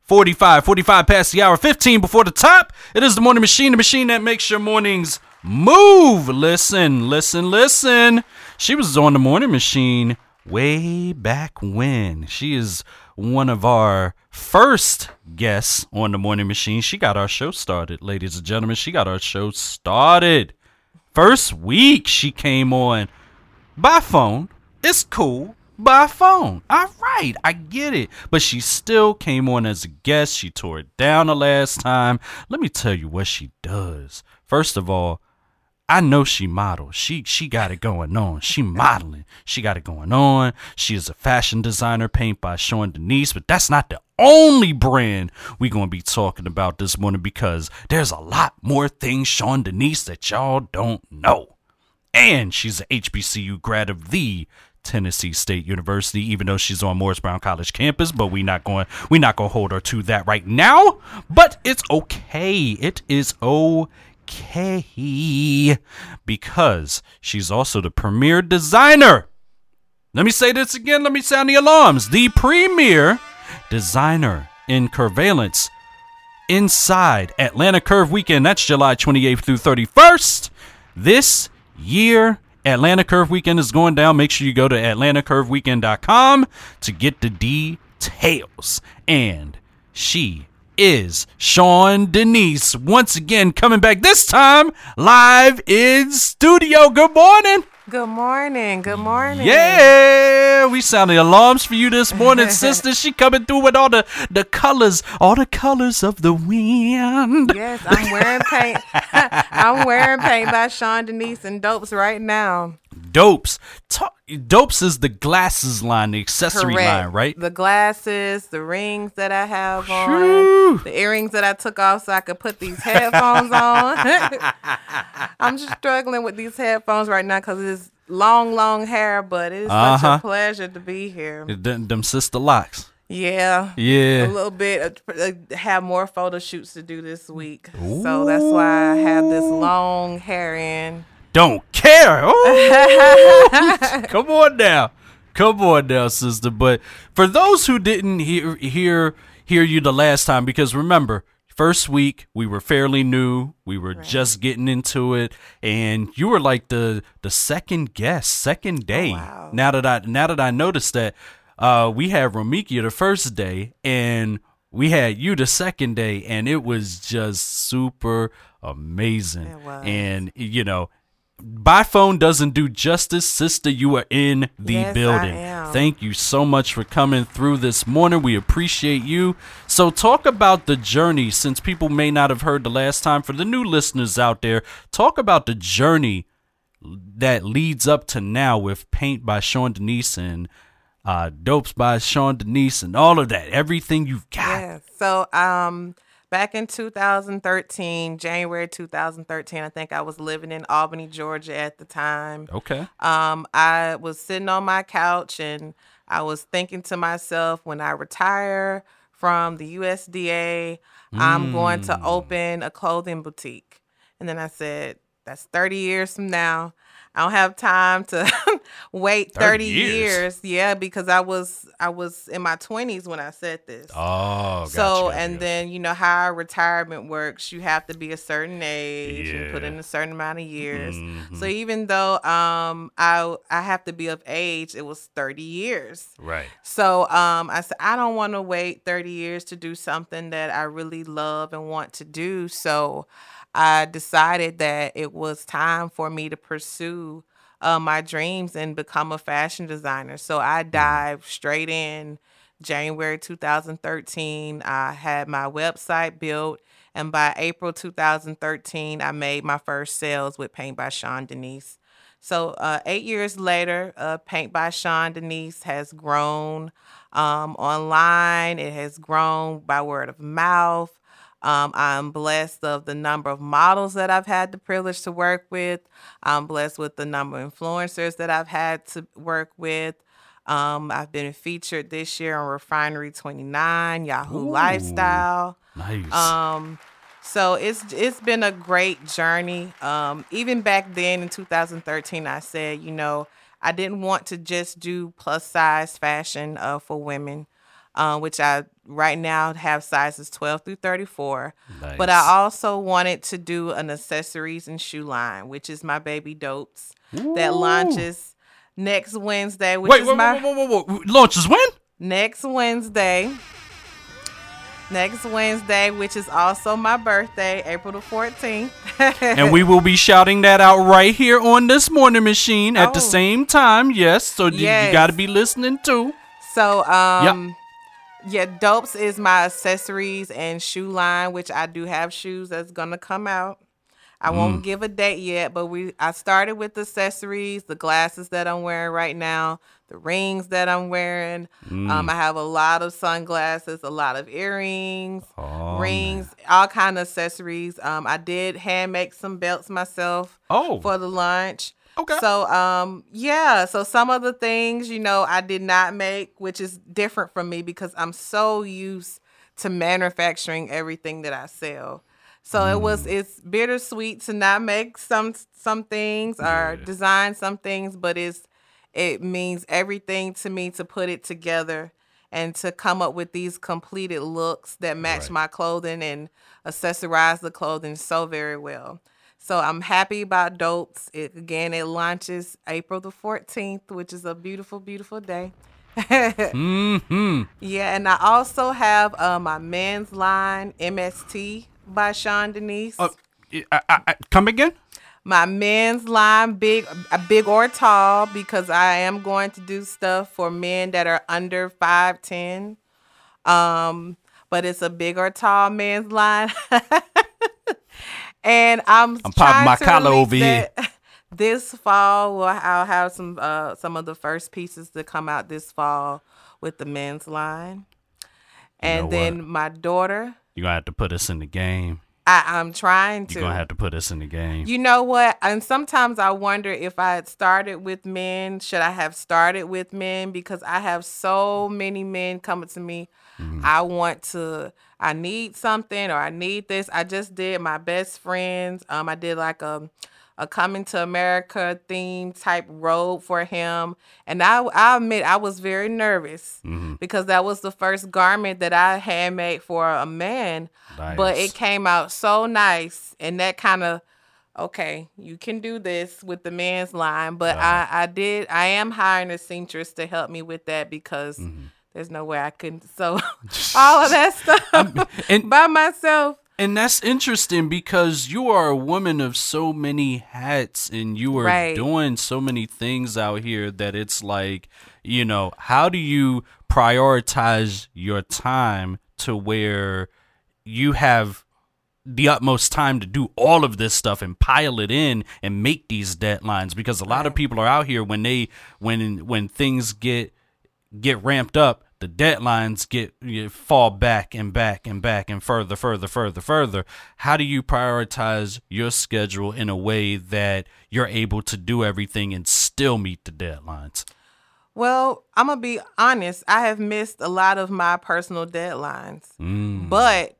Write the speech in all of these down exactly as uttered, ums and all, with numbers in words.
forty-five, forty-five past the hour, fifteen before the top. It is the Morning Machine, the machine that makes your mornings move. Listen, listen, listen. She was on the Morning Machine way back when. She is one of our first guests on the Morning Machine. She got our show started, ladies and gentlemen. She got our show started. First week she came on by phone. It's cool. By phone. All right, I get it. But she still came on as a guest. She tore it down the last time. Let me tell you what she does. First of all, I know she models. She she got it going on. She modeling. She got it going on. She is a fashion designer, paint by Sean Denise. But that's not the only brand we're going to be talking about this morning, because there's a lot more things Sean Denise that y'all don't know. And she's an H B C U grad of the Tennessee State University, even though she's on Morris Brown College campus, but we not going we not going to hold her to that right now. But it's okay. It is okay, because she's also the premier designer. Let me say this again. Let me sound the alarms. The premier designer in Curveillance inside Atlanta Curve Weekend. That's July twenty-eighth through thirty-first. This year, Atlanta Curve Weekend is going down. Make sure you go to atlanta curve weekend dot com to get the details. And she is Sean Denise, once again coming back, this time live in studio. Good morning. Good morning. Good morning. Yeah, we sounded alarms for you this morning, sister. She coming through with all the, the colors, all the colors of the wind. Yes, I'm wearing paint. I'm wearing paint by Sean Denise and Dopes right now. Dopes. Ta- Dopes is the glasses line, the accessory Correct. line, right? The glasses, the rings that I have on, Shoo. the earrings that I took off so I could put these headphones on. I'm just struggling with these headphones right now because it's long, long hair, but it's Uh-huh. such a pleasure to be here. Them, them sister locks. Yeah. Yeah. A little bit. Uh, have more photo shoots to do this week. Ooh. So that's why I have this long hair in. Don't care. Oh, come on now. Come on now, sister. But for those who didn't hear hear hear you the last time, because remember, first week we were fairly new. We were right. just getting into it, and you were like the the second guest, second day. Oh, wow. Now that I now that I noticed that uh, we had Romikia the first day, and we had you the second day, and it was just super amazing. It was. And you know, by phone doesn't do justice, sister. You are in the yes, building. I am. Thank you so much for coming through this morning. We appreciate you. So talk about the journey, since people may not have heard the last time. For the new listeners out there, talk about the journey that leads up to now with Paint by Sean Denise and uh, Dopes by Sean Denise and all of that. Everything you've got. Yeah. So, um, back in two thousand thirteen, January two thousand thirteen, I think I was living in Albany, Georgia at the time. Okay. Um, I was sitting on my couch and I was thinking to myself, when I retire from the U S D A, mm. I'm going to open a clothing boutique. And then I said, that's thirty years from now. I don't have time to wait thirty, thirty years. years. Yeah, because I was I was in my twenties when I said this. Oh, gotcha, so gotcha, and gotcha. then you know how retirement works. You have to be a certain age yeah. and put in a certain amount of years. Mm-hmm. So even though um I I have to be of age, it was thirty years. Right. So um I said I don't want to wait thirty years to do something that I really love and want to do. So I decided that it was time for me to pursue uh, my dreams and become a fashion designer. So I dived straight in January two thousand thirteen. I had my website built, and by April two thousand thirteen, I made my first sales with Paint by Sean Denise. So uh, eight years later, uh, Paint by Sean Denise has grown um, online. It has grown by word of mouth. Um, I'm blessed of the number of models that I've had the privilege to work with. I'm blessed with the number of influencers that I've had to work with. Um, I've been featured this year on Refinery twenty-nine, Yahoo Ooh, Lifestyle. Nice. Um, so it's it's been a great journey. Um, even back then in two thousand thirteen, I said, you know, I didn't want to just do plus size fashion uh, for women. uh, which I right now have sizes twelve through thirty-four. Nice. But I also wanted to do an accessories and shoe line, which is my baby Dopes, that Ooh. launches next Wednesday, which Wait, is wait, my wait, wait, wait, wait, wait. Launches when? next Wednesday. Next Wednesday, which is also my birthday, April the fourteenth. And we will be shouting that out right here on this morning machine at Oh. the same time. Yes, so you, you Yes. got to be listening too. So, um, yeah, Dopes is my accessories and shoe line, which I do have shoes that's gonna come out. I won't give a date yet, but we I started with the accessories, the glasses that I'm wearing right now, the rings that I'm wearing. Um, I have a lot of sunglasses, a lot of earrings, Oh, rings, all kind of accessories. Um, I did hand make some belts myself Oh. for the lunch. Okay. So, um, yeah. So some of the things, you know, I did not make, which is different from me because I'm so used to manufacturing everything that I sell. So it was, it's bittersweet to not make some some things or Yeah. design some things, but it's it means everything to me to put it together and to come up with these completed looks that match Right. my clothing and accessorize the clothing so very well. So I'm happy about Dopes. It again, it launches April the fourteenth, which is a beautiful, beautiful day. Mm-hmm. Yeah, and I also have uh, my men's line, M S T by Sean Denise. Uh, I, I, I, come again? My men's line, big, a big or tall, because I am going to do stuff for men that are under five ten. Um, but it's a big or tall men's line. And I'm, I'm popping trying my to collar release over here. that This fall, well, I'll have some uh, some of the first pieces to come out this fall with the men's line. And know then my daughter, You're going to have to put us in the game. I, I'm trying to. You're going to have to put us in the game. You know what? And sometimes I wonder if I had started with men, should I have started with men? Because I have so many men coming to me. Mm-hmm. I want to, I need something or I need this. I just did my best friends. Um, I did like a, a Coming to America theme type robe for him. And I, I admit I was very nervous Mm-hmm. because that was the first garment that I handmade for a man. But Nice. it came out so nice, and that kind of, okay, you can do this with the men's line. But Wow. I, I did, I am hiring a seamstress to help me with that because Mm-hmm. there's no way I can sew all of that stuff and- by myself. And that's interesting because you are a woman of so many hats and you are Right. doing so many things out here that it's like, you know, how do you prioritize your time to where you have the utmost time to do all of this stuff and pile it in and make these deadlines? Because a lot of Right. people are out here when they when when things get get ramped up, the deadlines get you fall back and back and back and further, further, further, further. How do you prioritize your schedule in a way that you're able to do everything and still meet the deadlines? Well, I'm going to be honest. I have missed a lot of my personal deadlines. Mm. But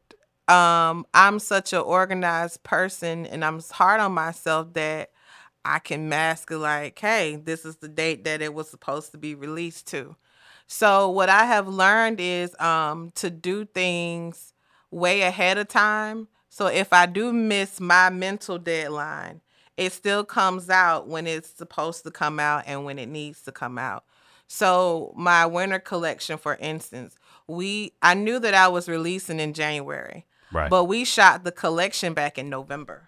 um, I'm such an organized person and I'm hard on myself that I can mask it like, hey, this is the date that it was supposed to be released to. So what I have learned is um, to do things way ahead of time. So if I do miss my mental deadline, it still comes out when it's supposed to come out and when it needs to come out. So my winter collection, for instance, we I knew that I was releasing in January, Right. but we shot the collection back in November.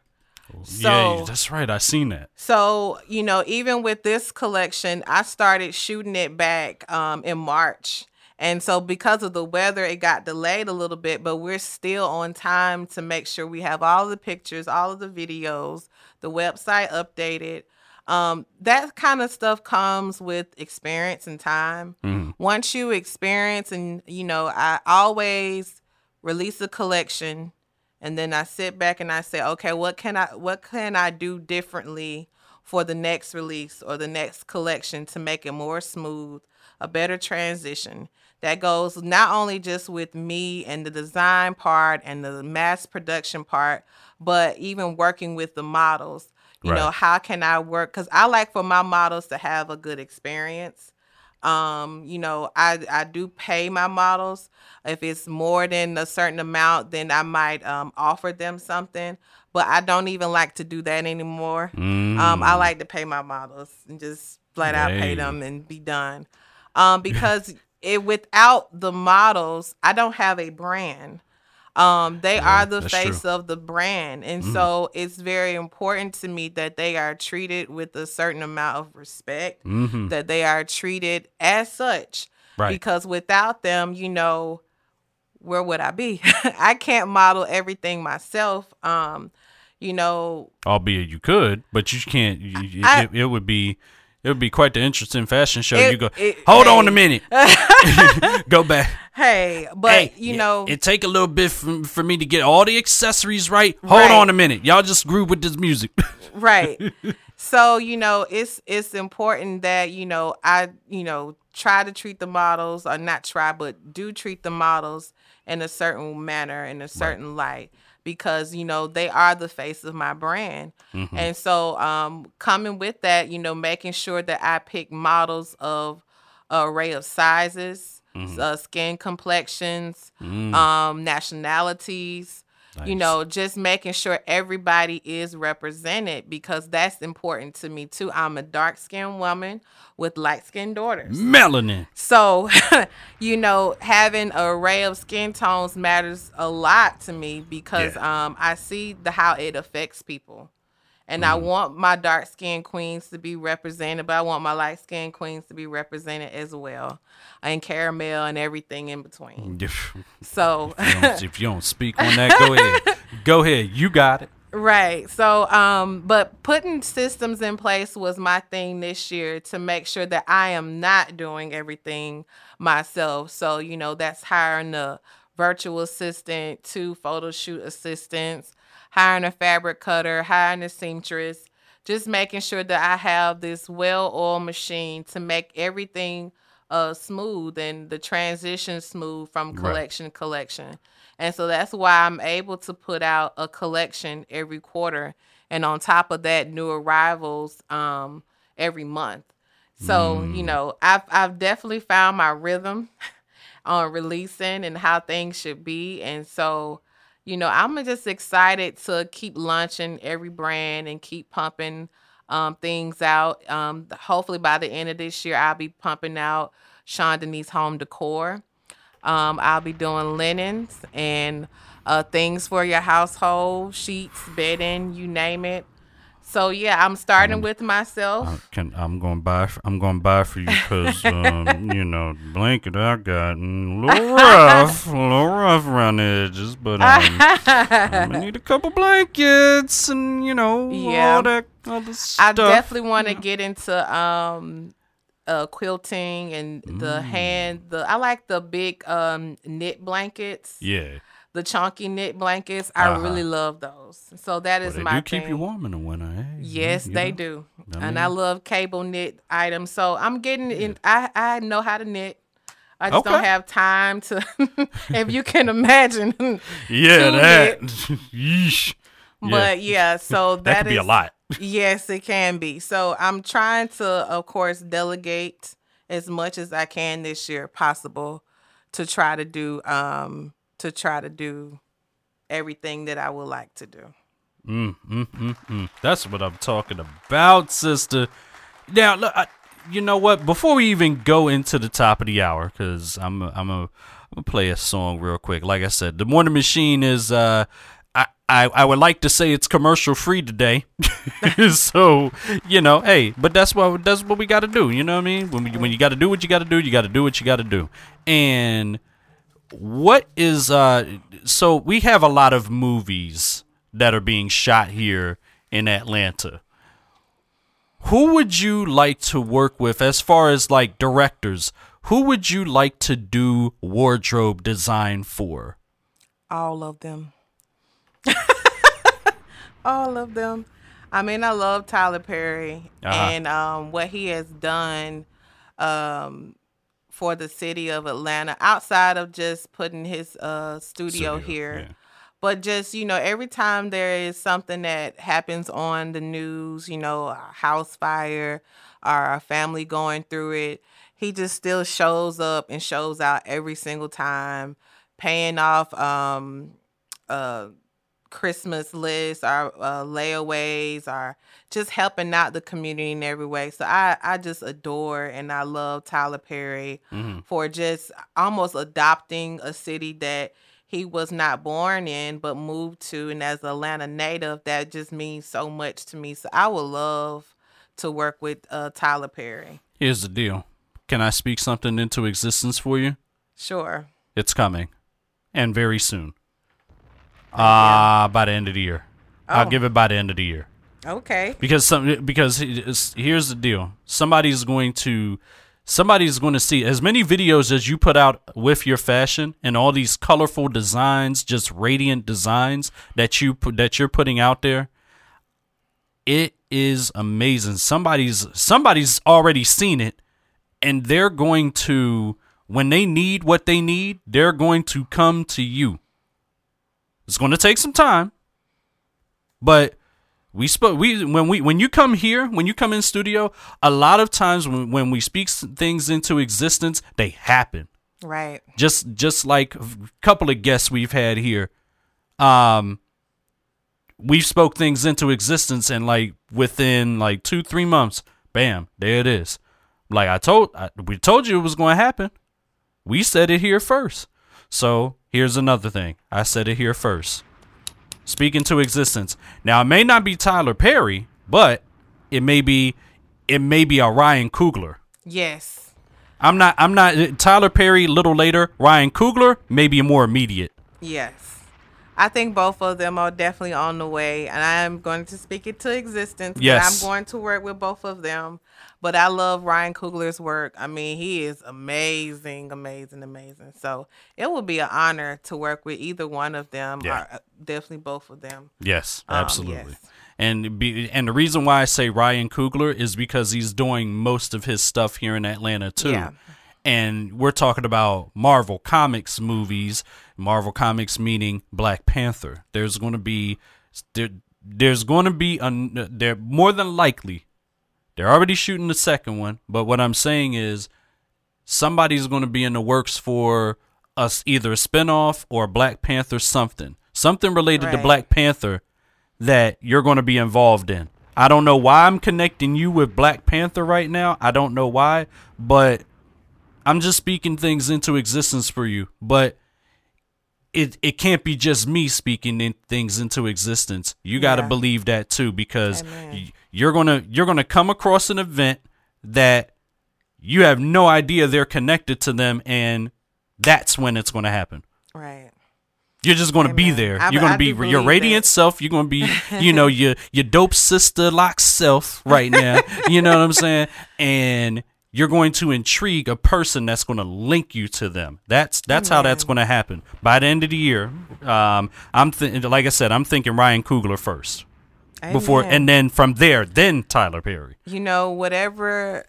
yeah, So- that's right. I seen that. So, you know, even with this collection, I started shooting it back um, in March. And so because of the weather, it got delayed a little bit, but we're still on time to make sure we have all the pictures, all of the videos, the website updated. Um, that kind of stuff comes with experience and time. Mhm. Once you experience and, you know, I always release a collection and then I sit back and I say, okay, what can I what can I do differently for the next release or the next collection to make it more smooth, a better transition that goes not only just with me and the design part and the mass production part, but even working with the models. You know, Right. how can I work? Because I like for my models to have a good experience. Um, you know, I I do pay my models. If it's more than a certain amount, then I might um offer them something. But I don't even like to do that anymore. Um, I Mm. like to pay my models and just flat out pay Hey. them and be done. Um, because it without the models, I don't have a brand. Um, they Yeah, are the that's true. face of the brand. And Mm. so it's very important to me that they are treated with a certain amount of respect, Mm-hmm. that they are treated as such. Right. Because without them, you know, where would I be? I can't model everything myself. Um, you know, Albeit you could, but you can't. You, you- I it, it would be, it would be quite the interesting fashion show. you it, go, it hold on a hey. minute, go back. Hey, but Hey, you yeah, know, it take a little bit for, for me to get all the accessories right. Hold Right. on a minute, y'all just groove with this music. right. So, you know, it's it's important that, you know, I, you know, try to treat the models, or not try, but do treat the models in a certain manner, in a certain light, because, you know, they are the face of my brand. Mhm. And so, um, coming with that, you know, making sure that I pick models of an array of sizes, Mhm. uh, skin complexions, Mm, um, nationalities, you nice. know, just making sure everybody is represented, because that's important to me too. I'm a dark skinned woman with light skinned daughters. Melanin. So, you know, having an array of skin tones matters a lot to me, because um, I see the how it affects people. And I Mm. want my dark skinned queens to be represented, but I want my light skinned queens to be represented as well. And caramel and everything in between. If So, you don't, if you don't speak on that, go ahead. Go ahead. You got it. right. So, um, but putting systems in place was my thing this year, to make sure that I am not doing everything myself. So, you know, that's hiring a virtual assistant, two photo shoot assistants, hiring a fabric cutter, hiring a seamstress, just making sure that I have this well-oiled machine to make everything uh smooth and the transition smooth from Right. collection to collection. And so that's why I'm able to put out a collection every quarter, and on top of that, new arrivals um every month. So, you Mm. know, I've I've definitely found my rhythm on releasing and how things should be. And so, you know, I'm just excited to keep launching every brand and keep pumping um, things out. Um, hopefully by the end of this year, I'll be pumping out Sean Denise Home Decor. Um, I'll be doing linens and uh, things for your household, sheets, bedding, you name it. So yeah, I'm starting I'm- with I myself. can, I'm going to buy. f- I'm going to buy for you because um, you know the blanket I got mm, a little rough, a little rough around the edges. But um, I'm gonna need a couple blankets and you know Yeah. all that other stuff. I definitely want to get into um uh quilting and the Mm. hand the I like the big um knit blankets, Yeah, the chunky knit blankets. I Uh-huh. really love those. So that well, is they my do keep thing. you warm in the winter. Hey, Yes, you they know. do. I And I mean- love cable knit items. So I'm getting in I I know how to knit. I just Okay. don't have time to if you can imagine. Yeah, to that. Yeesh. Yeah. But yeah, so that that could be a is- lot. Yes, it can be. So I'm trying to, of course, delegate as much as I can this year possible to try to do um to try to do everything that I would like to do. Mm, mm, mm, mm. That's what I'm talking about, sister. Now, look, I, you know what? Before we even go into the top of the hour, because I'm a, I'm a, I'm gonna play a song real quick. Like I said, the Morning Machine is. Uh, I, I I would like to say it's commercial free today. So you know, hey, but that's what that's what we got to do. You know what I mean? When we, when you got to do what you got to do, you got to do what you got to do. And what is uh? So we have a lot of movies that are being shot here in Atlanta. Who would you like to work with as far as like directors? Who would you like to do wardrobe design for? All of them. All of them. I mean, I love Tyler Perry Uh-huh. and um, what he has done um, for the city of Atlanta, outside of just putting his uh, studio, Studio, here. yeah. But just, you know, every time there is something that happens on the news, you know, a house fire or a family going through it, he just still shows up and shows out every single time, paying off um uh Christmas lists, our uh, layaways, our just helping out the community in every way. So I, I just adore and I love Tyler Perry Hmm. for just almost adopting a city that he was not born in but moved to. And as an Atlanta native, that just means so much to me. So I would love to work with uh, Tyler Perry. Here's the deal. Can I speak something into existence for you? Sure. It's coming, and very soon. Uh, by the end of the year. I'll Oh. give it by the end of the year. Okay. Because some because it's- here's the deal. Somebody's going to somebody's going to see as many videos as you put out with your fashion and all these colorful designs, just radiant designs that you put that you're putting out there. It is amazing. Somebody's somebody's already seen it, and they're going to, when they need what they need, they're going to come to you. It's going to take some time, but we spoke. We when we when you come here, when you come in studio, a lot of times when, when we speak s- things into existence, they happen. Right. Just just like a couple of guests we've had here, um, we spoke things into existence, and like within like two three months, bam, there it is. Like I told, I, we told you it was going to happen. We said it here first. So here's another thing. I said it here first. Speak into existence. Now it may not be Tyler Perry, but it may be it may be a Ryan Coogler. Yes. I'm not I'm not Tyler Perry a little later. Ryan Coogler may be more immediate. Yes. I think both of them are definitely on the way, and I am going to speak it to existence. that Yes. I'm going to work with both of them. But I love Ryan Coogler's work. I mean, he is amazing, amazing, amazing. So it will be an honor to work with either one of them, Yeah. or uh, definitely both of them. Yes, Um, absolutely. yes. And be, and the reason why I say Ryan Coogler is because he's doing most of his stuff here in Atlanta too. Yeah. And we're talking about Marvel Comics movies. Marvel Comics meaning Black Panther. There's going to be there, there's going to be a, there more than likely. They're already shooting the second one, but what I'm saying is somebody's going to be in the works for us, either a spinoff or Black Panther something. Something related to Right. Black Panther that you're going to be involved in. I don't know why I'm connecting you with Black Panther right now. I don't know why, but I'm just speaking things into existence for you. But it it can't be just me speaking in things into existence. You got to Yeah. believe that too, because Amen. y- you're gonna you're gonna come across an event that you have no idea they're connected to them, and that's when it's going to happen. Right. You're just going to be Amen. there. I- You're going I to be do your believe radiant that. self. You're going to be, you know, your your dope sister lock self right now. You know what I'm saying? And you're going to intrigue a person that's going to link you to them. That's that's how that's going to happen by the end of the year. Um, I'm th- like I said, I'm thinking Ryan Coogler first before, Amen. and then from there, then Tyler Perry. you know, whatever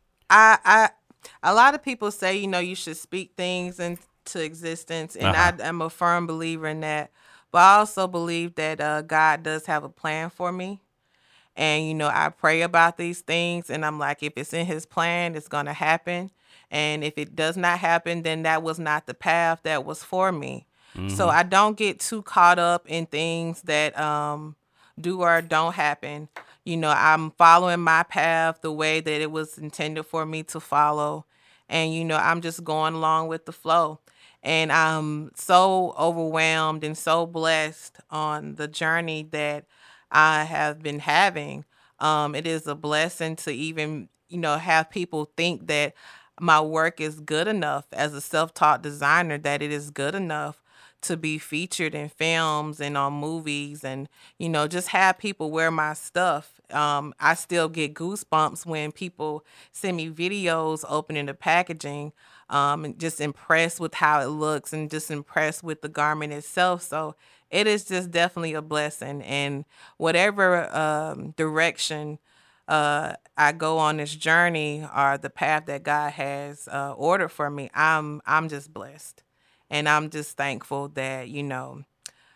I I a lot of people say, you know, you should speak things into existence, and Uh-huh. I am a firm believer in that. But I also believe that uh, God does have a plan for me. And, you know, I pray about these things, and I'm like, if it's in his plan, it's going to happen. And if it does not happen, then that was not the path that was for me. So I don't get too caught up in things that um, do or don't happen. You know, I'm following my path the way that it was intended for me to follow. And, you know, I'm just going along with the flow. And I'm so overwhelmed and so blessed on the journey that I have been having. Um, it is a blessing to even, you know, have people think that my work is good enough as a self-taught designer, that it is good enough to be featured in films and on movies, and, you know, just have people wear my stuff. Um, I still get goosebumps when people send me videos opening the packaging, um, and just impressed with how it looks and just impressed with the garment itself. So it is just definitely a blessing. And whatever um, direction uh, I go on this journey, or the path that God has uh, ordered for me, I'm I'm just blessed, and I'm just thankful that, you know,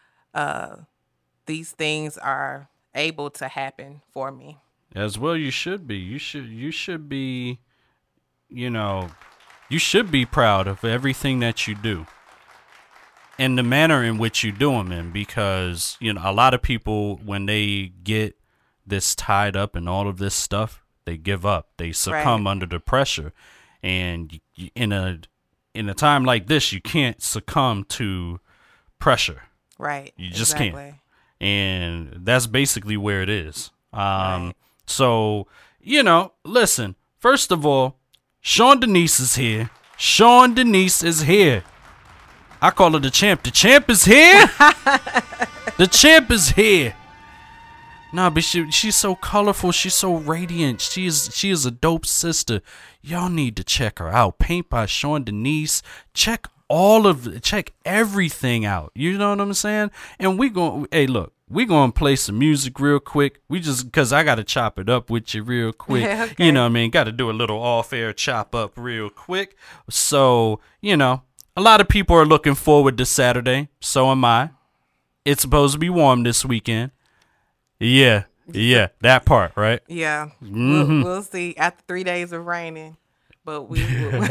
uh, these things are able to happen for me. As well, you should be. You should you should be you know, you should be proud of everything that you do and the manner in which you do them in, because, you know, a lot of people, when they get this tied up in all of this stuff, they give up. They succumb Right. under the pressure. And y- in a in a time like this, you can't succumb to pressure. Right. You just exactly. can't. And that's basically where it is. Um, Right. So, you know, listen, first of all, Sean Denise is here. Sean Denise is here. I call her the champ. The champ is here. The champ is here. Nah, but she she's so colorful. She's so radiant. She is she is a dope sister. Y'all need to check her out. Paint by Sean Denise. Check all of check everything out. You know what I'm saying? And we going hey look, we gonna play some music real quick. We just cause I gotta chop it up with you real quick. Okay. You know what I mean? Gotta do a little off air chop up real quick. So, you know, a lot of people are looking forward to Saturday. So am I. It's supposed to be warm this weekend. Yeah, yeah, that part, right? Yeah. Mm-hmm. We'll, we'll see after three days of raining. But we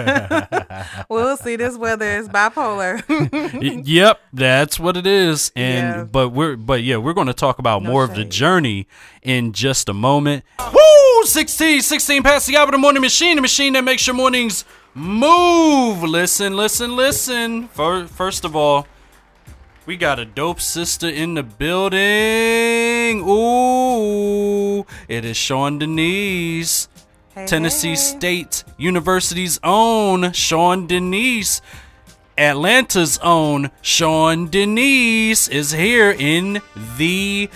we'll see. This weather is bipolar. Y- yep, that's what it is. And Yeah. but we're but yeah, we're going to talk about No more of the shade. journey in just a moment. Woo! sixteen, sixteen past the hour of the morning machine, the machine that makes your mornings move. Listen, listen, listen. Fir- First of all, we got a dope sister in the building. Ooh, it is Sean Denise. Hey, Tennessee hey. State University's own Sean Denise. Atlanta's own Sean Denise is here in the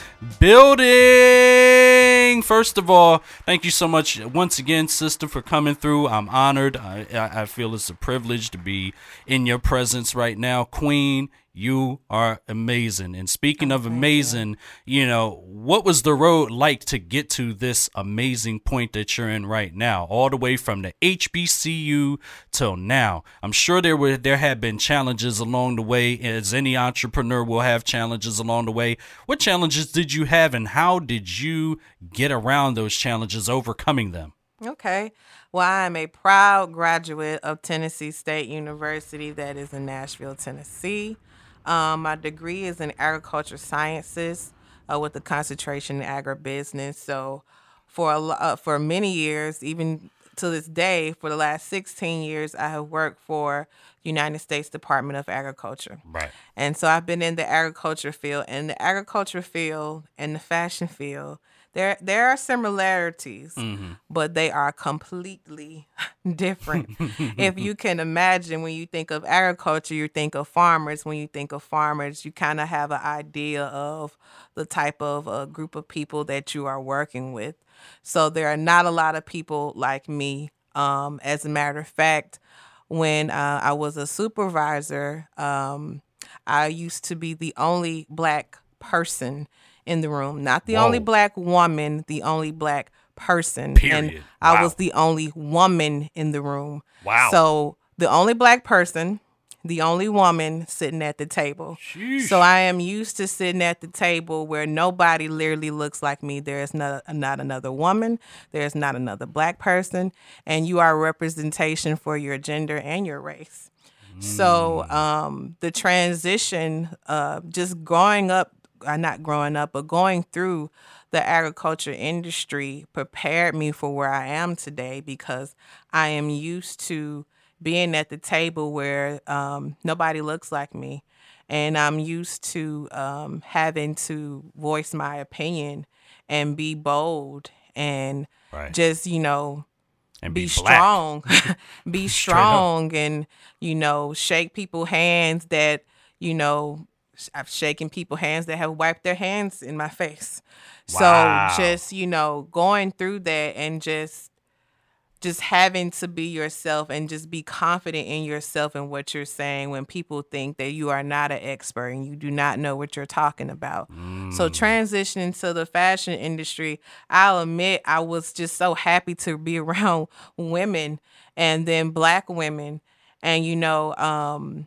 building. First of all, thank you so much once again, sister, for coming through. I'm honored. I, I I feel it's a privilege to be in your presence right now. Queen, you are amazing. And speaking Oh, of thank you. amazing, you know, what was the road like to get to this amazing point that you're in right now, all the way from the H B C U till now? I'm sure there were there have been challenges along the way, as any entrepreneur will have challenges along the way. What challenges did you have, and how did you get around those challenges, overcoming them? Okay. Well, I am a proud graduate of Tennessee State University, that is in Nashville, Tennessee. Um, my degree is in agriculture sciences uh, with a concentration in agribusiness. So, for a, lo- uh, for many years, even to this day, for the last sixteen years, I have worked for United States Department of Agriculture. Right. And so I've been in the agriculture field, and the agriculture field and the fashion field, there there are similarities, but they are completely different. If you can imagine, when you think of agriculture, you think of farmers. When you think of farmers, you kind of have an idea of the type of uh, group of people that you are working with. So there are not a lot of people like me. Um, as a matter of fact, when uh, I was a supervisor, um, I used to be the only black person in the room, not the only Whoa. black woman, the only black person. And Period. I Wow. was the only woman in the room. Wow. So the only black person, the only woman sitting at the table. Sheesh. So I am used to sitting at the table where nobody literally looks like me. There is not, not another woman. There is not another black person. And you are a representation for your gender and your race. So um, the transition, uh, just growing up, uh, not growing up, but going through the agriculture industry prepared me for where I am today, because I am used to being at the table where um, nobody looks like me. And I'm used to um, having to voice my opinion and be bold and Right. just, you know, And be, be, black. strong, be Straight up. strong, and you know, shake people's hands that you know. I've shaken people's hands that have wiped their hands in my face. Wow. So just you know, going through that and just just having to be yourself and just be confident in yourself and what you're saying when people think that you are not an expert and you do not know what you're talking about. So transitioning to the fashion industry, I'll admit I was just so happy to be around women, and then black women. And you know, um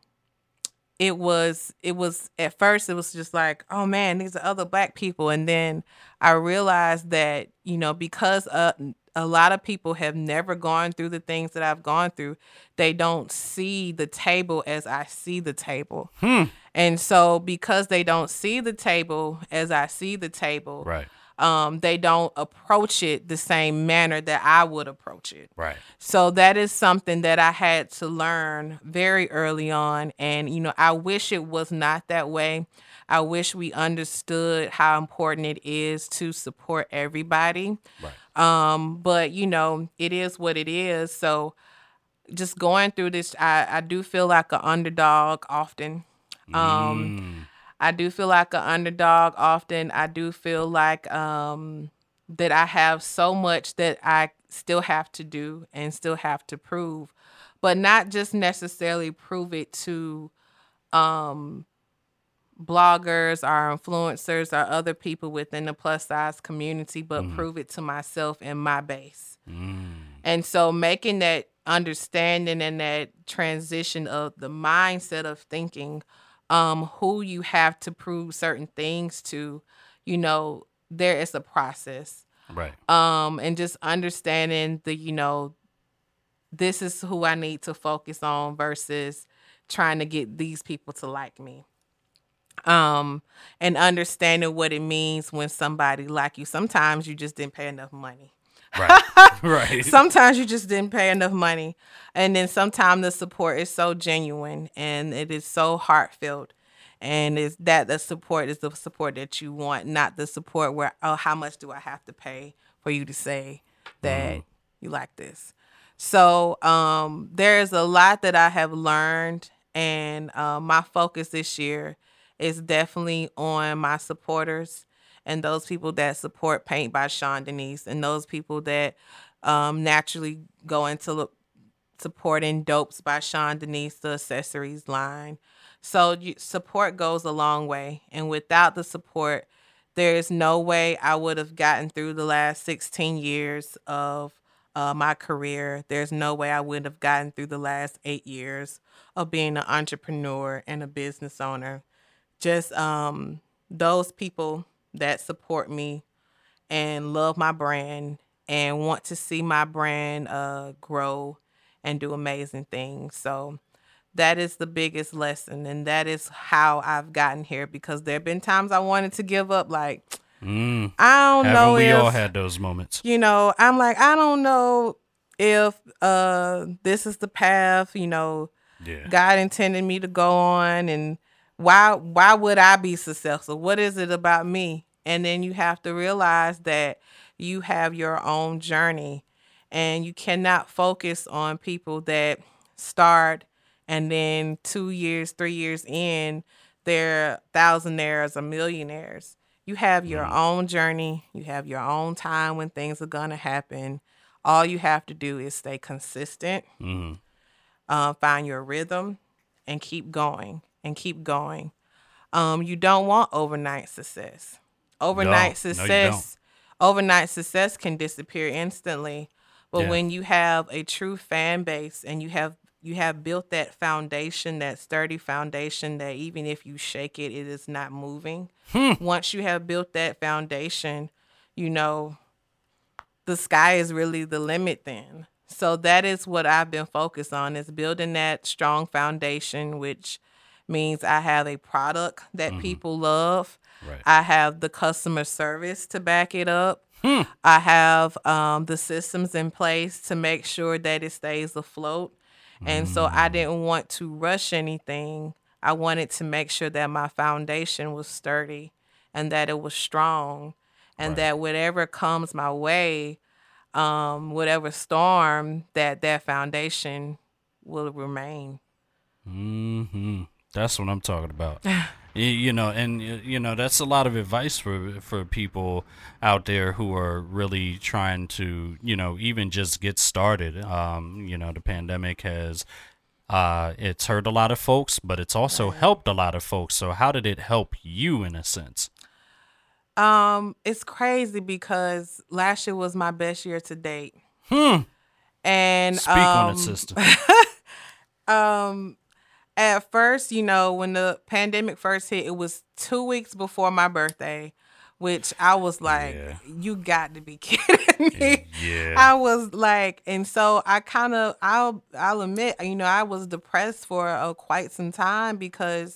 it was it was at first it was just like, oh man, these are other black people. And then I realized that, you know, because uh, a lot of people have never gone through the things that I've gone through. They don't see the table as I see the table. Hmm. And so because they don't see the table as I see the table, Right. um, they don't approach it the same manner that I would approach it. Right. So that is something that I had to learn very early on. And, you know, I wish it was not that way. I wish we understood how important it is to support everybody. Right. Um, but, you know, it is what it is. So just going through this, I, I do feel like an underdog often. Um, Mm. I do feel like an underdog often. I do feel like um, that I have so much that I still have to do and still have to prove, but not just necessarily prove it to um, bloggers or influencers or other people within the plus size community, but Mhm. prove it to myself and my base. Mm. And so making that understanding and that transition of the mindset of thinking um, who you have to prove certain things to, you know, there is a process. Right. Um, and just understanding the, you know, this is who I need to focus on versus trying to get these people to like me. Um, and understanding what it means when somebody like you. Sometimes you just didn't pay enough money. Right. Right. Sometimes you just didn't pay enough money. And then sometimes the support is so genuine and it is so heartfelt. And it's that the support is the support that you want, not the support where, oh, how much do I have to pay for you to say that Mhm. you like this? So um, there's a lot that I have learned. And uh, my focus this year is definitely on my supporters and those people that support Paint by Sean Denise and those people that um, naturally go into lo- supporting Dopes by Sean Denise, the accessories line. So you, support goes a long way. And without the support, there is no way I would have gotten through the last sixteen years of uh, my career. There's no way I would have gotten through the last eight years of being an entrepreneur and a business owner. Just um, those people that support me and love my brand and want to see my brand uh, grow and do amazing things. So that is the biggest lesson. And that is how I've gotten here because there have been times I wanted to give up. Like, Mm. I don't Haven't know we if, all had those moments? you know, I'm like, I don't know if uh, this is the path, you know, Yeah. God intended me to go on, and why why would I be successful? What is it about me? And then you have to realize that you have your own journey and you cannot focus on people that start and then two years, three years in, they're thousandaires or millionaires. You have your Mhm. own journey. You have your own time when things are going to happen. All you have to do is stay consistent, Mhm. uh, find your rhythm, and keep going and keep going. Um, you don't want overnight success. Overnight No, no, you success, overnight success can disappear instantly. But Yeah. when you have a true fan base and you have you have built that foundation, that sturdy foundation that even if you shake it, it is not moving. Hmm. Once you have built that foundation, you know, the sky is really the limit then. So that is what I've been focused on, is building that strong foundation, which means I have a product that people love. Right. I have the customer service to back it up. Hmm. I have um, the systems in place to make sure that it stays afloat. And so I didn't want to rush anything. I wanted to make sure that my foundation was sturdy and that it was strong and Right. that whatever comes my way, um, whatever storm, that that foundation will remain. Hmm. That's what I'm talking about. you, you know, and y- you know that's a lot of advice for for people out there who are really trying to, you know, even just get started. Um, you know, the pandemic has uh, it's hurt a lot of folks, but it's also helped a lot of folks. So how did it help you in a sense? Um, it's crazy because last year was my best year to date. Hmm. And Speak on it, um, sister. um at first, you know, when the pandemic first hit, it was two weeks before my birthday, which I was like, Yeah. you got to be kidding me. Yeah. I was like, and so I kind of, I'll, I'll admit, you know, I was depressed for uh, quite some time because,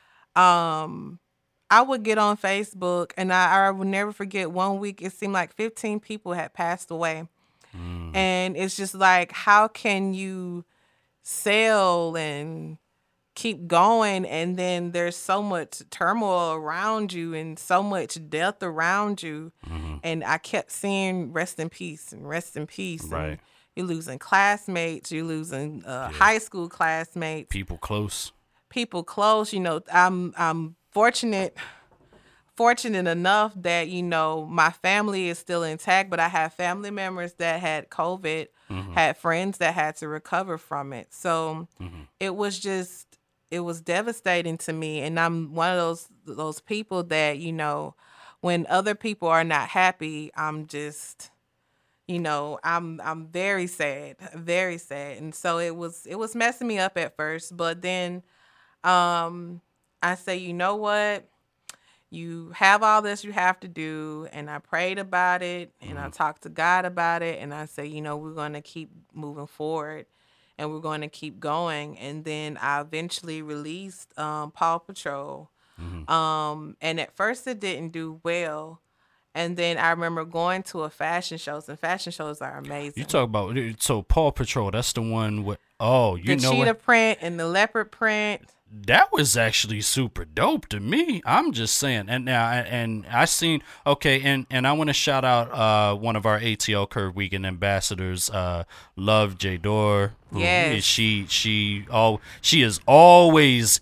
um, I would get on Facebook and I, I will never forget one week. It seemed like fifteen people had passed away, Mm. and it's just like, how can you sell and keep going, and then there's so much turmoil around you and so much death around you. Mhm. And I kept seeing rest in peace and rest in peace. Right. And you're losing classmates, you're losing uh, Yeah. high school classmates, People close. people close. You know, I'm I'm fortunate fortunate enough that, you know, my family is still intact, but I have family members that had COVID, Mhm. had friends that had to recover from it. So Mhm. it was just it was devastating to me, and I'm one of those those people that, you know, when other people are not happy, I'm just, you know, I'm I'm very sad, very sad. And so it was it was messing me up at first, but then um I say, you know what? You have all this you have to do, and I prayed about it, and I Mhm. talked to God about it, and I say, you know, we're going to keep moving forward, and we're going to keep going. And then I eventually released um, Paw Patrol, Mhm. um, and at first it didn't do well. And then I remember going to a fashion shows, and fashion shows are amazing. You talk about so Paw Patrol. That's the one with oh, you the know cheetah what? print and the leopard print. That was actually super dope to me. I'm just saying. And now and I seen okay, and and I want to shout out uh one of our A T L Curve Weekend ambassadors, uh Love Jador. who Yes. She she all she is always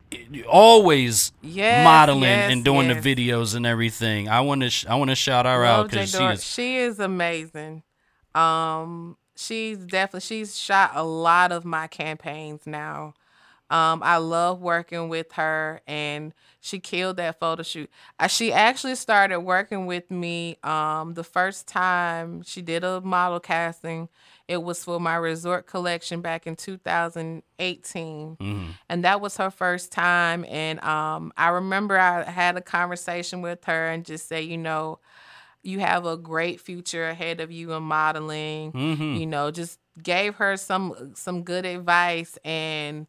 always Yes, modeling yes, and doing yes. the videos and everything. I want to sh- I want to shout her out Love cuz she Jador. is She is amazing. Um, she's definitely she's shot a lot of my campaigns now. Um, I love working with her, and she killed that photo shoot. Uh, she actually started working with me um, the first time she did a model casting. It was for my resort collection back in two thousand eighteen. Mhm. And that was her first time. And um, I remember I had a conversation with her and just say, you know, you have a great future ahead of you in modeling. Mhm. You know, just gave her some some good advice, and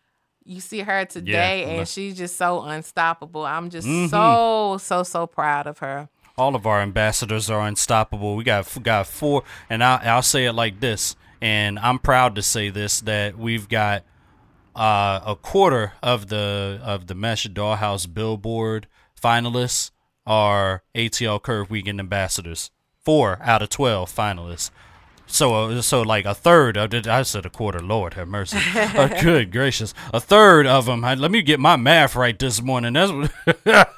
you see her today, Yeah. and she's just so unstoppable. I'm just Mhm. so so so proud of her. All of our ambassadors are unstoppable. We got we got four, and I, I'll say it like this, and I'm proud to say this, that we've got uh, a quarter of the of the Mesh Dollhouse Billboard finalists are A T L Curve Weekend ambassadors. Four out of twelve finalists. So, uh, so like a third of the, I said a quarter. Lord have mercy. uh, good gracious, a third of them. I, let me get my math right this morning. That's what.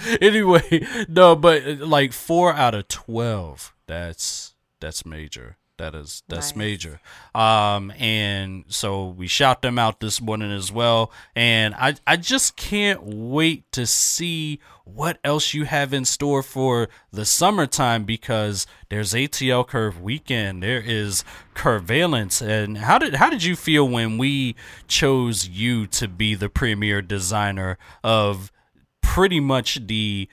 Anyway, no, but uh, like four out of twelve. That's that's major. That is that's Nice. major. Um, and so we shout them out this morning as well. And I I just can't wait to see what else you have in store for the summertime, because there's A T L Curve Weekend, there is Curveillance. And how did how did you feel when we chose you to be the premier designer of pretty much the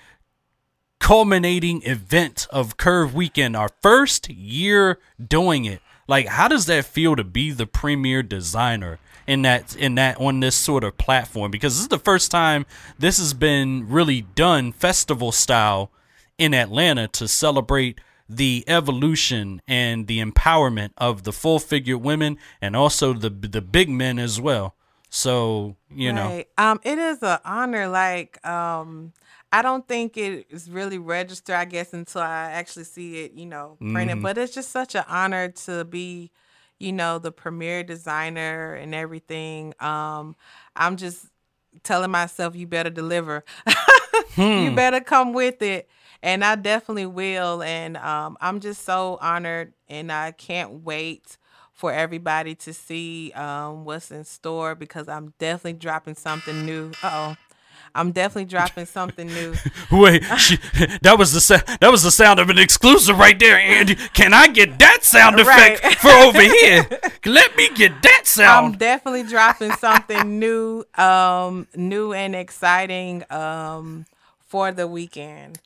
culminating event of Curve Weekend, our first year doing it? Like, how does that feel to be the premier designer in that in that on this sort of platform? Because this is the first time this has been really done festival style in Atlanta to celebrate the evolution and the empowerment of the full-figured women and also the the big men as well. So, you know, Right. Um, it is an honor. Like, um, I don't think it is really registered, I guess, until I actually see it, you know, printed. Mhm. But it's just such an honor to be, you know, the premier designer and everything. Um, I'm just telling myself, you better deliver. You Hmm. better come with it. And I definitely will. And um, I'm just so honored, and I can't wait for everybody to see um, what's in store, because I'm definitely dropping something new. Uh-oh. I'm definitely dropping something new. Wait, she, that was the sa- that was the sound of an exclusive right there, Andy. Can I get that sound effect Right. for over here? Let me get that I'm sound. definitely dropping something new, um, new and exciting um, for the weekend.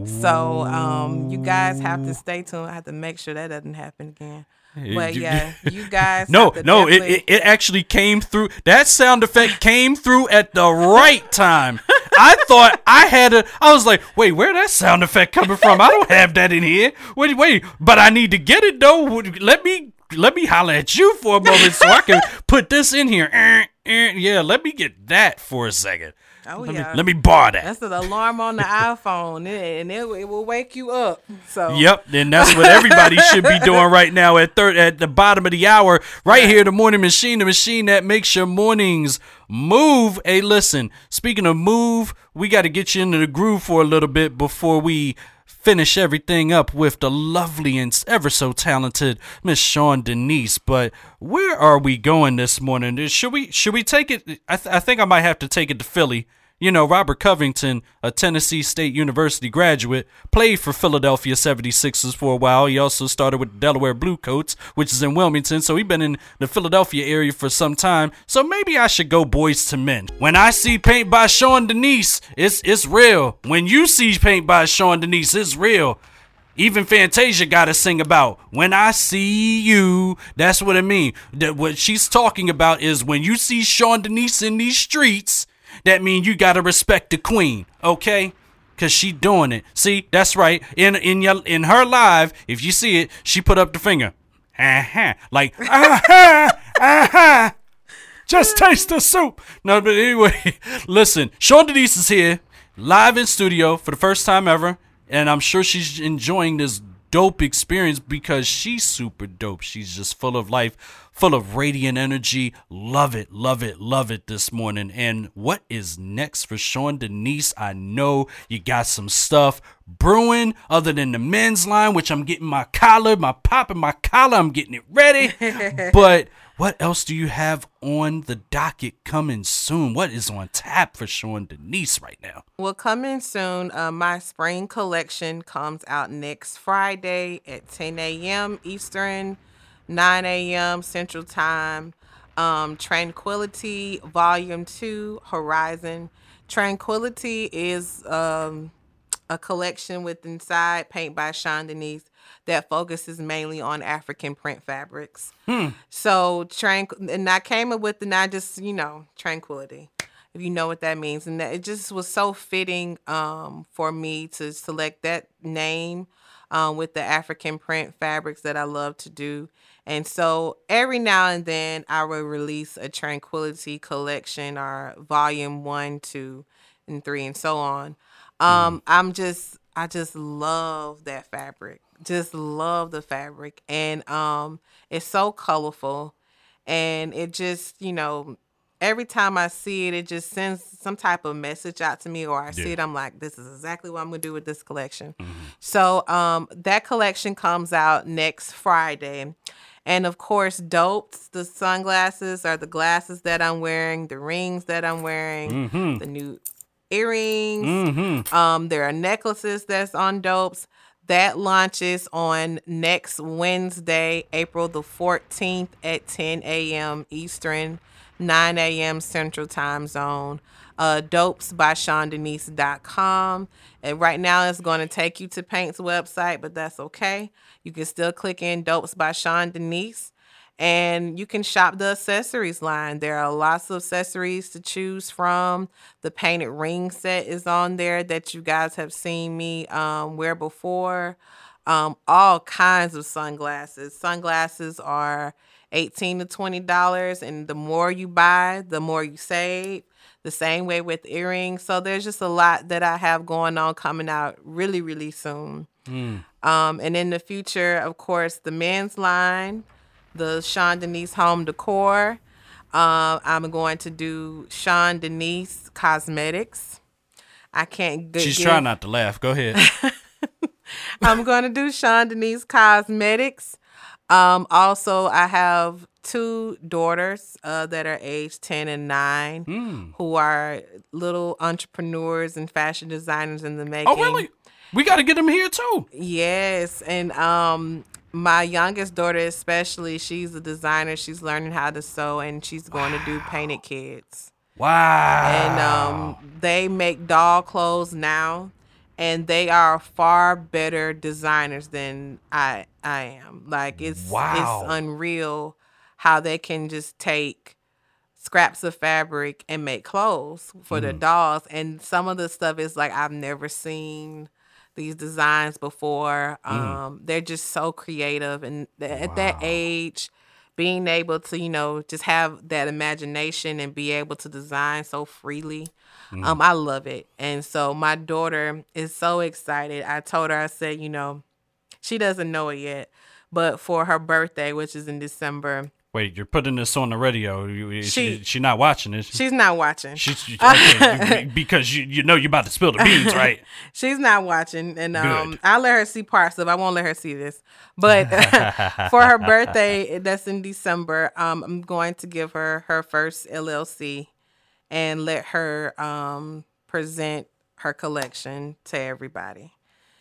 So um, you guys have to stay tuned. I have to make sure that doesn't happen again. But yeah, you guys. No, have to no, it, definitely- it it actually came through. That sound effect came through at the right time. I thought I had a. I was like, wait, where that sound effect coming from? I don't have that in here. Wait, wait, but I need to get it though. Let me let me holler at you for a moment so I can put this in here. Eh, eh, Yeah, let me get that for a second. Oh Let yeah. me let me bar that. That's an alarm on the iPhone, and it, it will wake you up. So Yep, and that's what everybody should be doing right now at third at the bottom of the hour. Right here, the morning machine, the machine that makes your mornings move. Hey, listen, speaking of move, we got to get you into the groove for a little bit before we finish everything up with the lovely and ever so talented Miss Sean Denise. But where are we going this morning? Should we should we take it? I, th- I think I might have to take it to Philly. You know, Robert Covington, a Tennessee State University graduate, played for Philadelphia seventy-sixers for a while. He also started with the Delaware Bluecoats, which is in Wilmington, so he's been in the Philadelphia area for some time. So maybe I should go Boys to Men. When I see Paint by Sean Denise, it's it's real. When you see Paint by Sean Denise, it's real. Even Fantasia got to sing about when I see you. That's what it means. That what she's talking about is when you see Sean Denise in these streets, that means you got to respect the queen, okay? Because she doing it. See, that's right. In in your in her live, if you see it, she put up the finger. Uh-huh. Like, uh-huh, uh-huh. Just taste the soup. No, but anyway, listen. Sean Denise is here, live in studio for the first time ever. And I'm sure she's enjoying this dope experience because she's super dope. She's just full of life, full of radiant energy. Love it, love it, love it this morning. And what is next for Sean Denise? I know you got some stuff brewing other than the men's line, which I'm getting my collar, my popping my collar. I'm getting it ready. But what else do you have on the docket coming soon? What is on tap for Sean Denise right now? Well, coming soon, uh, my spring collection comes out next Friday at ten a.m. Eastern, nine a.m. Central Time. Um, Tranquility Volume two, Horizon. Tranquility is um, a collection with inside Paint by Sean Denise that focuses mainly on African print fabrics. Hmm. So, tranq- and I came up with the not just, you know, tranquility, if you know what that means. And that it just was so fitting um, for me to select that name um, with the African print fabrics that I love to do. And so every now and then I will release a tranquility collection or volume one, two, and three, and so on. Um, I'm just, I just love that fabric. Just love the fabric. And um, it's so colorful. And it just, you know, every time I see it, it just sends some type of message out to me, or I Yeah. see it, I'm like, this is exactly what I'm going to do with this collection. Mm-hmm. So um, that collection comes out next Friday. And of course, Dopes, the sunglasses are the glasses that I'm wearing, the rings that I'm wearing, Mm-hmm. the new earrings. Mm-hmm. Um, there are necklaces that's on Dopes. That launches on next Wednesday, April the fourteenth at ten a.m. Eastern, nine a.m. Central Time Zone. Uh, dopes by sean denise dot com. And right now it's going to take you to Paint's website, but that's okay. You can still click in Dopes by Sean Denise. And you can shop the accessories line. There are lots of accessories to choose from. The painted ring set is on there that you guys have seen me um, wear before. Um, all kinds of sunglasses. Sunglasses are eighteen to twenty dollars, and the more you buy, the more you save. The same way with earrings. So there's just a lot that I have going on coming out really, really soon. Mm. Um, and in the future, of course, the men's line, the Sean Denise Home Decor. Uh, I'm going to do Sean Denise Cosmetics. I can't g- She's give... trying not to laugh. Go ahead. I'm going to do Sean Denise Cosmetics. Um, also, I have two daughters uh, that are aged ten and nine Mm. who are little entrepreneurs and fashion designers in the making. Oh, really? We got to get them here, too. Yes. And um, my youngest daughter especially, she's a designer. She's learning how to sew, and she's going wow. to do Painted Kids. And Wow. um, they make doll clothes now, and they are far better designers than I I am. Like it's it's Wow. unreal how they can just take scraps of fabric and make clothes for the Mm, dolls. And some of the stuff is like I've never seen these designs before. mm. Um, they're just so creative, and th- at that Wow. age, being able to you know just have that imagination and be able to design so freely, Mm. um, I love it. And so my daughter is so excited. I told her, I said, you know, she doesn't know it yet, but for her birthday, which is in December, Wait, you're putting this on the radio. You- you- She, she she not watching this. she's not watching. She's she- okay you- because you you know you're about to spill the beans, right? She's not watching, and um, Good. I'll let her see parts of. I won't let her see this, but for her birthday, that's in December. Um, I'm going to give her her first L L C and let her um present her collection to everybody.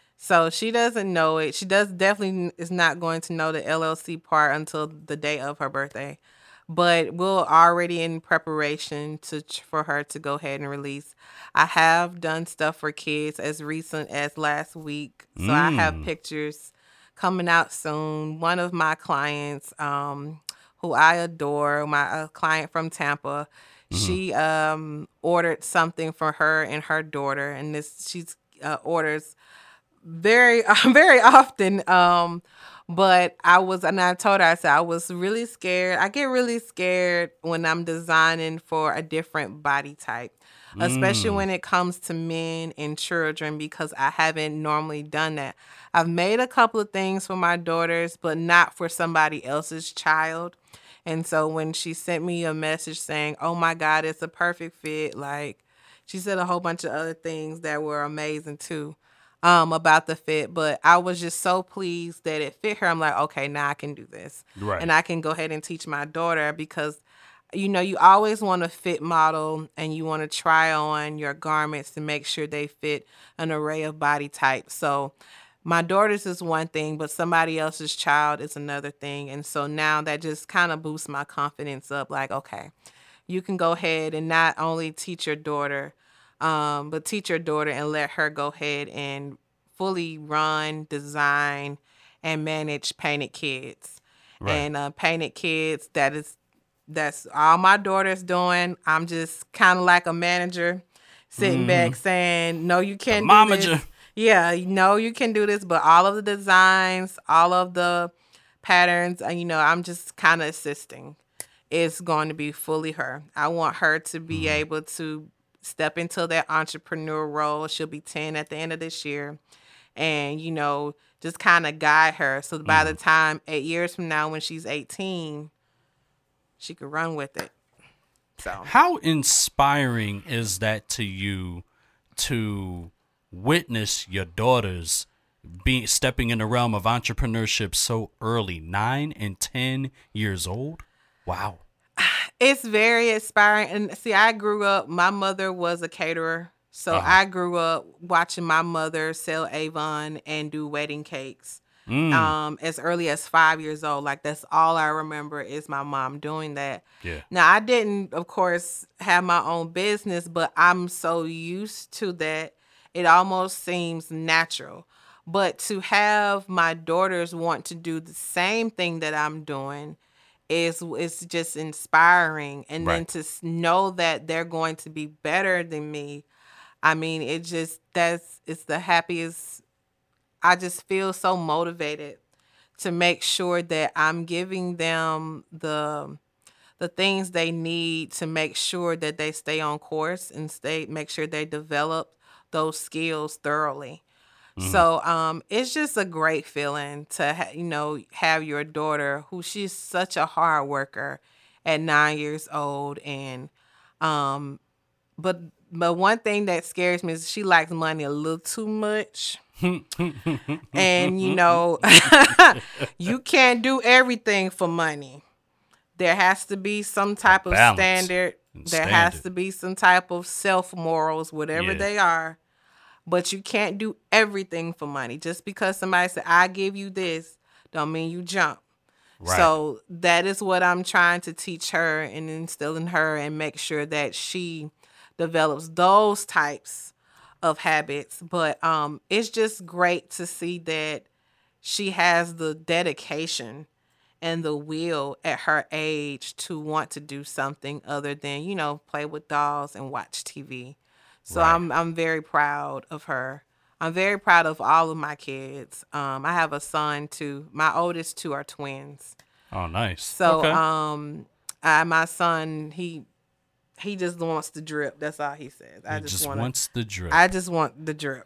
So she doesn't know it. She does definitely is not going to know the L L C part until the day of her birthday. But we're already in preparation to for her to go ahead and release. I have done stuff for kids as recent as last week. So I have Mm. pictures coming out soon. One of my clients, um, who I adore, my uh, client from Tampa, Hmm. she um ordered something for her and her daughter, and this she's uh, orders very very often. Um but I was and I told her, I said I was really scared. I get really scared when I'm designing for a different body type, especially Mm. when it comes to men and children, because I haven't normally done that. I've made a couple of things for my daughters, but not for somebody else's child. And so when she sent me a message saying, "Oh my God, it's a perfect fit," like she said a whole bunch of other things that were amazing too, um, about the fit. But I was just so pleased that it fit her. I'm like, okay, now I can do this. Right. And I can go ahead and teach my daughter, because you know, you always want to fit model and you want to try on your garments to make sure they fit an array of body types. So my daughter's is one thing, but somebody else's child is another thing. And so now that just kind of boosts my confidence up. Like, okay, you can go ahead and not only teach your daughter, um, but teach your daughter and let her go ahead and fully run, design, and manage Painted Kids. Right. And uh, Painted Kids, that is that's all my daughter's doing. I'm just kind of like a manager sitting Hmm. back saying, no, you The can't do momager. this. Yeah, no, you can do this. But all of the designs, all of the patterns, and you know, I'm just kind of assisting. It's going to be fully her. I want her to be Mm. able to step into that entrepreneur role. She'll be ten at the end of this year. And, you know, just kind of guide her. So by the Mm. time eight years from now, when she's eighteen, she could run with it. So How inspiring is that to you to witness your daughters being stepping in the realm of entrepreneurship so early, nine and ten years old? Wow. it's very inspiring. And see, I grew up, my mother was a caterer. So Uh-huh. I grew up watching my mother sell Avon and do wedding cakes. Mm. Um, as early as five years old. Like that's all I remember is my mom doing that. Yeah. Now I didn't, of course, have my own business, but I'm so used to that, it almost seems natural. But to have my daughters want to do the same thing that I'm doing is is just inspiring. And then Right. to s- know that they're going to be better than me. I mean, it just that's it's the happiest. I just feel so motivated to make sure that I'm giving them the the things they need to make sure that they stay on course and stay make sure they develop those skills thoroughly. Mhm. So um, it's just a great feeling to ha- you know have your daughter, who she's such a hard worker at nine years old, and um, but but one thing that scares me is she likes money a little too much. And you know, you can't do everything for money. There has to be some type of balance standard. and There has standard. to be some type of self morals, whatever Yeah. they are. But you can't do everything for money. Just because somebody said, "I give you this," don't mean you jump. Right. So that is what I'm trying to teach her and instill in her and make sure that she develops those types of habits. But um, it's just great to see that she has the dedication and the will at her age to want to do something other than, you know, play with dolls and watch T V. So Right. I'm I'm very proud of her. I'm very proud of all of my kids. Um, I have a son too. My oldest two are twins. Oh, nice. So Okay. um, I, my son he he just wants the drip. That's all he says. I He just, just want. wants the drip. I just want the drip.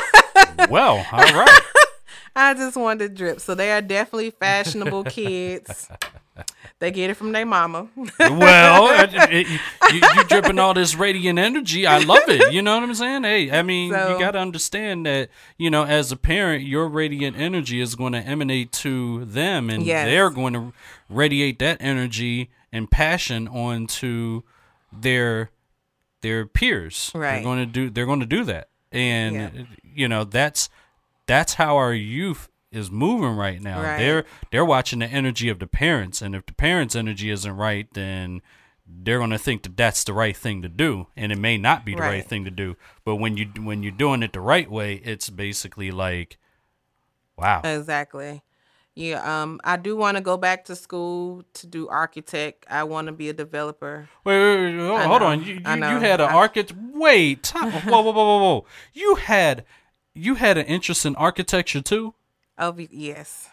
Well, all right. I just want the drip. So they are definitely fashionable kids. They get it from their mama. Well, it, it, you, you dripping all this radiant energy. I love it. You know what I'm saying? Hey, I mean, So- you got to understand that, you know, as a parent, your radiant energy is going to emanate to them, and Yes. they're going to radiate that energy and passion onto their their peers. They're Right. going to do. They're going to do that, and Yeah. you know that's that's how our youth is moving right now. Right. They're they're watching the energy of the parents, and if the parents' energy isn't right, then they're going to think that that's the right thing to do, and it may not be the right, Right. thing to do. But when you when you're doing it the right way, it's basically like, wow. Exactly. Yeah. Um. I do want to go back to school to do architect. I want to be a developer. Wait, wait, wait, hold, I hold know, on. You, you, I know. you had an I- architect. Wait, time, whoa, whoa, whoa, whoa, whoa. You had you had an interest in architecture too. Oh be- yes.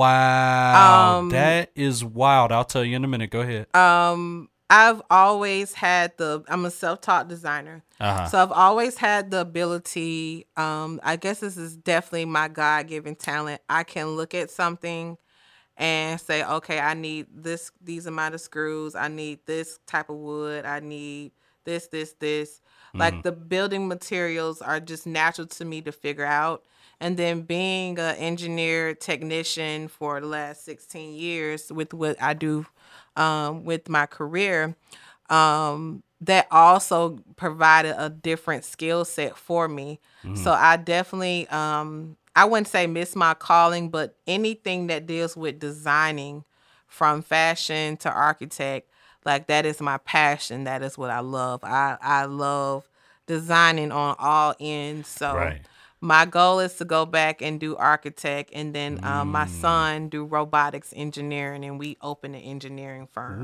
Wow, Um, that is wild. I'll tell you in a minute. Go ahead. Um. I've always had the. I'm a self-taught designer. Uh-huh. So I've always had the ability. Um. I guess this is definitely my God-given talent. I can look at something and say, okay, I need this, these amount of screws. I need this type of wood. I need this, this, this. Like the building materials are just natural to me to figure out. And then being an engineer technician for the last sixteen years with what I do um, with my career, um, that also provided a different skill set for me. So I definitely, um, I wouldn't say miss my calling, but anything that deals with designing from fashion to architect, like that is my passion. That is what I love. I, I love designing on all ends. So Right. my goal is to go back and do architect, and then um, my son do robotics engineering, and we open an engineering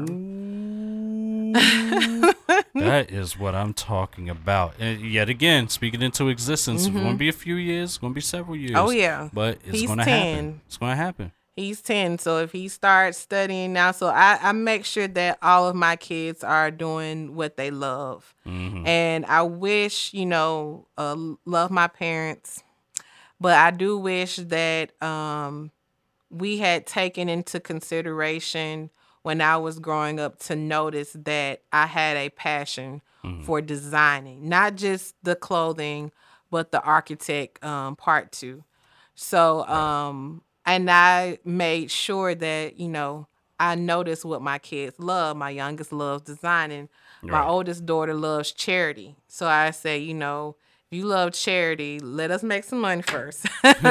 firm. That is what I'm talking about. And yet again, speaking into existence, it's going to be a few years, it's going to be several years. Oh, yeah. But it's He's going to ten. happen. It's going to happen. He's ten, so if he starts studying now, so I, I make sure that all of my kids are doing what they love. And I wish, you know, uh, love my parents, but I do wish that um, we had taken into consideration when I was growing up to notice that I had a passion for designing, not just the clothing, but the architect um, part too. So, um, and I made sure that, you know, I noticed what my kids love. My youngest loves designing. My Right. oldest daughter loves charity. So I say, you know, if you love charity, let us make some money first.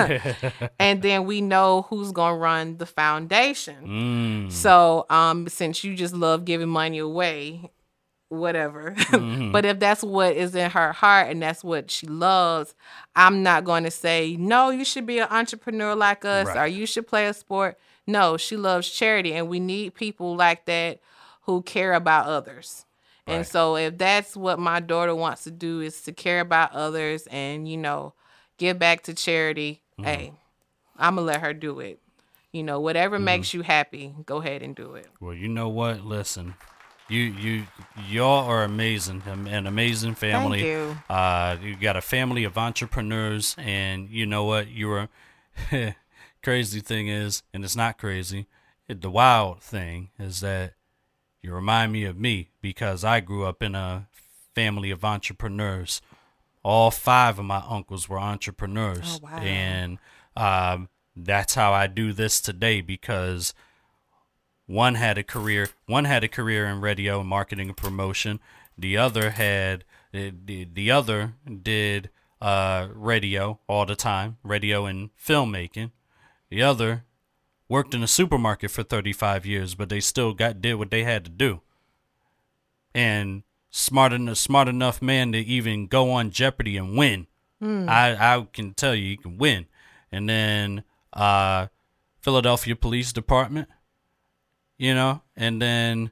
And then we know who's going to run the foundation. Mm. So um, since you just love giving money away, whatever. But if that's what is in her heart and that's what she loves, I'm not going to say, no, you should be an entrepreneur like us Right. or you should play a sport. No, she loves charity, and we need people like that who care about others. And Right. so if that's what my daughter wants to do is to care about others and, you know, give back to charity, hey, I'm going to let her do it. You know, whatever makes you happy, go ahead and do it. Well, you know what? Listen, you you y'all are amazing, um, an amazing family. Thank you. Uh, you got a family of entrepreneurs, and you know what? You're a crazy thing is, and it's not crazy. It, the wild thing is that you remind me of me because I grew up in a family of entrepreneurs. All five of my uncles were entrepreneurs, Oh, wow. and um, that's how I do this today because. One had a career. One had a career in radio, marketing, and promotion. The other had the the, the other did uh, radio all the time, radio and filmmaking. The other worked in a supermarket for thirty-five years, but they still got did what they had to do. And smart enough, smart enough man to even go on Jeopardy and win. Mm. I, I can tell you, you can win. And then uh, Philadelphia Police Department, you know, and then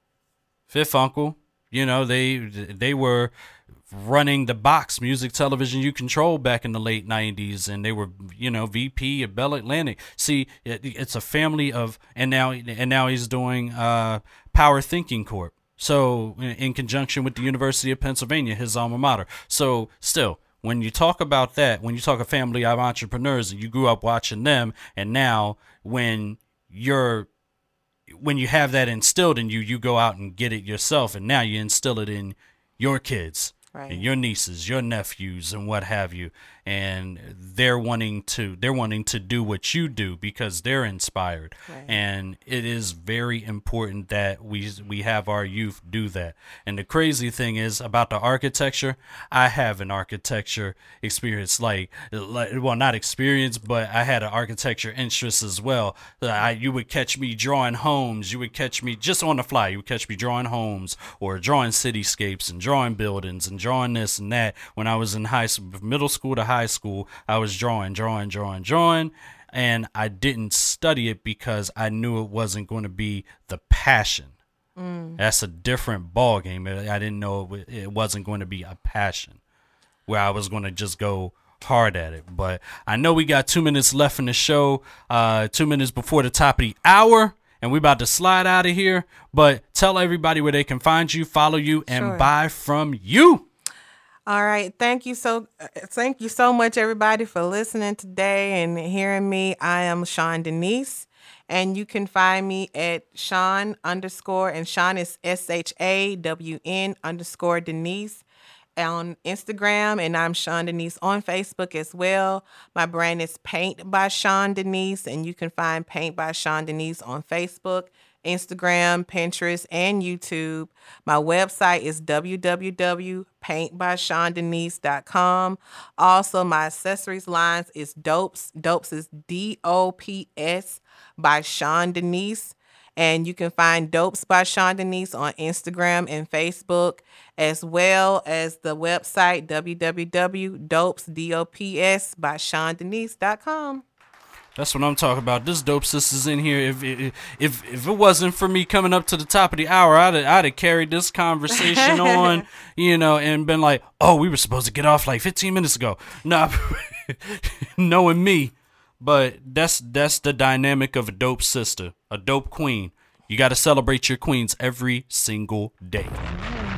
Fifth Uncle, you know, they they were running the box, Music Television You Control, back in the late nineties, and they were, you know, V P at Bell Atlantic. See, it, it's a family of, and now and now he's doing uh, Power Thinking Corp. So in, in conjunction with the University of Pennsylvania, his alma mater. So still, when you talk about that, when you talk a family of entrepreneurs and you grew up watching them, and now when you're when you have that instilled in you, you go out and get it yourself, and now you instill it in your kids. Right. And your nieces, your nephews, and what have you, and they're wanting to they're wanting to do what you do because they're inspired. Right. And it is very important that we we have our youth do that. And the crazy thing is about the architecture, I have an architecture experience, like, like well, not experience, but I had an architecture interest as well. I, you would catch me drawing homes. You would catch me just on the fly. You would catch me drawing homes or drawing cityscapes and drawing buildings and drawing this and that. When I was in high middle school to high school, I was drawing, drawing, drawing, drawing, and I didn't study it because I knew it wasn't going to be the passion. Mm. That's a different ball game. I didn't know it wasn't going to be a passion where I was going to just go hard at it. But I know we got two minutes left in the show, uh, two minutes before the top of the hour, and we're about to slide out of here. But tell everybody where they can find you, follow you, and sure. buy from you. All right. Thank you so thank you so much, everybody, for listening today and hearing me. I am Shawn Denise, and you can find me at Shawn underscore, and Shawn is S H A W N underscore Denise on Instagram, and I'm Shawn Denise on Facebook as well. My brand is Paint by Shawn Denise, and you can find Paint by Shawn Denise on Facebook, Instagram, Pinterest, and YouTube. My website is w w w dot paint by shawn denise dot com. Also, my accessories lines is Dopes. Dopes is D O P S by Shawn Denise. And you can find Dopes by Shawn Denise on Instagram and Facebook, as well as the website w w w dot dopes, D O P S, by shawn denise dot com. That's what I'm talking about. This Dope Sisters in here. If if if it wasn't for me coming up to the top of the hour, I'd have, I'd have carried this conversation on, you know, and been like, oh, we were supposed to get off like fifteen minutes ago. Nah, knowing me. But that's that's the dynamic of a dope sister, a dope queen. You got to celebrate your queens every single day.